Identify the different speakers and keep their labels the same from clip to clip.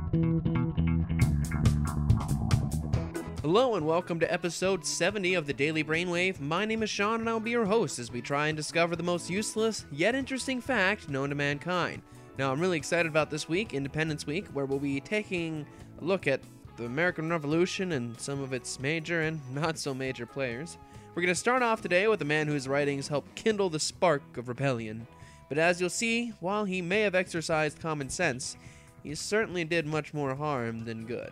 Speaker 1: Hello and welcome to episode 70 of the Daily Brainwave. My name is Sean and I'll be your host as we try and discover the most useless yet interesting fact known to mankind. Now I'm really excited about this week, Independence Week, where we'll be taking a look at the American Revolution and some of its major and not so major players. We're going to start off today with a man whose writings helped kindle the spark of rebellion. But as you'll see, while he may have exercised common sense, he certainly did much more harm than good.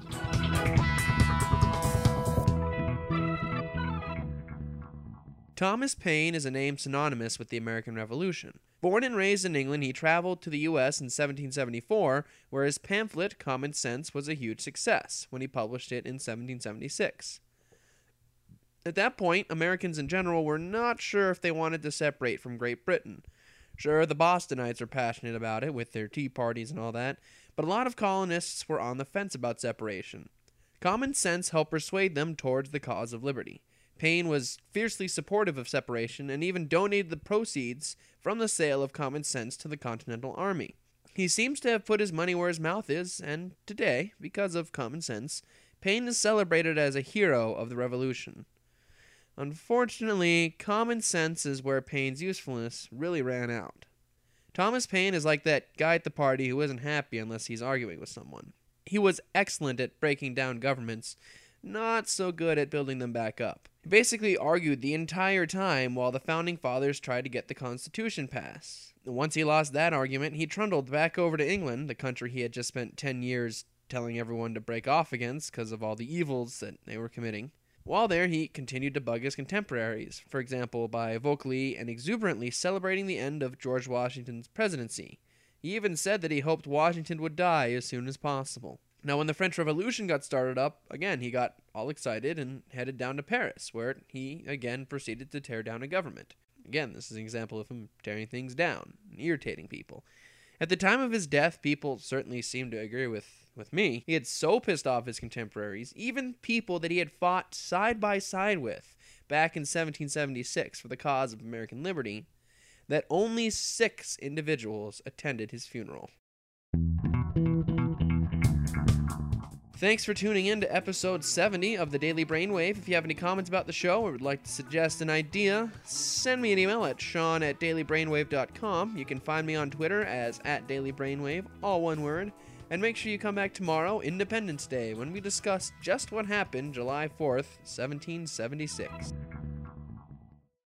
Speaker 1: Thomas Paine is a name synonymous with the American Revolution. Born and raised in England, he traveled to the U.S. in 1774, where his pamphlet, Common Sense, was a huge success when he published it in 1776. At that point, Americans in general were not sure if they wanted to separate from Great Britain. Sure, the Bostonites were passionate about it, with their tea parties and all that, but a lot of colonists were on the fence about separation. Common Sense helped persuade them towards the cause of liberty. Paine was fiercely supportive of separation and even donated the proceeds from the sale of Common Sense to the Continental Army. He seems to have put his money where his mouth is, and today, because of Common Sense, Paine is celebrated as a hero of the Revolution. Unfortunately, Common Sense is where Paine's usefulness really ran out. Thomas Paine is like that guy at the party who isn't happy unless he's arguing with someone. He was excellent at breaking down governments, not so good at building them back up. He basically argued the entire time while the Founding Fathers tried to get the Constitution passed. Once he lost that argument, he trundled back over to England, the country he had just spent 10 years telling everyone to break off against because of all the evils that they were committing. While there, he continued to bug his contemporaries, for example, by vocally and exuberantly celebrating the end of George Washington's presidency. He even said that he hoped Washington would die as soon as possible. Now, when the French Revolution got started up, again, he got all excited and headed down to Paris, where he, again, proceeded to tear down a government. Again, this is an example of him tearing things down and irritating people. At the time of his death, people certainly seemed to agree with me. He had so pissed off his contemporaries, even people that he had fought side by side with back in 1776 for the cause of American liberty, that only 6 individuals attended his funeral. Thanks for tuning in to episode 70 of the Daily Brainwave. If you have any comments about the show or would like to suggest an idea, send me an email at sean@dailybrainwave.com. You can find me on Twitter as @dailybrainwave, all one word. And make sure you come back tomorrow, Independence Day, when we discuss just what happened July 4th, 1776.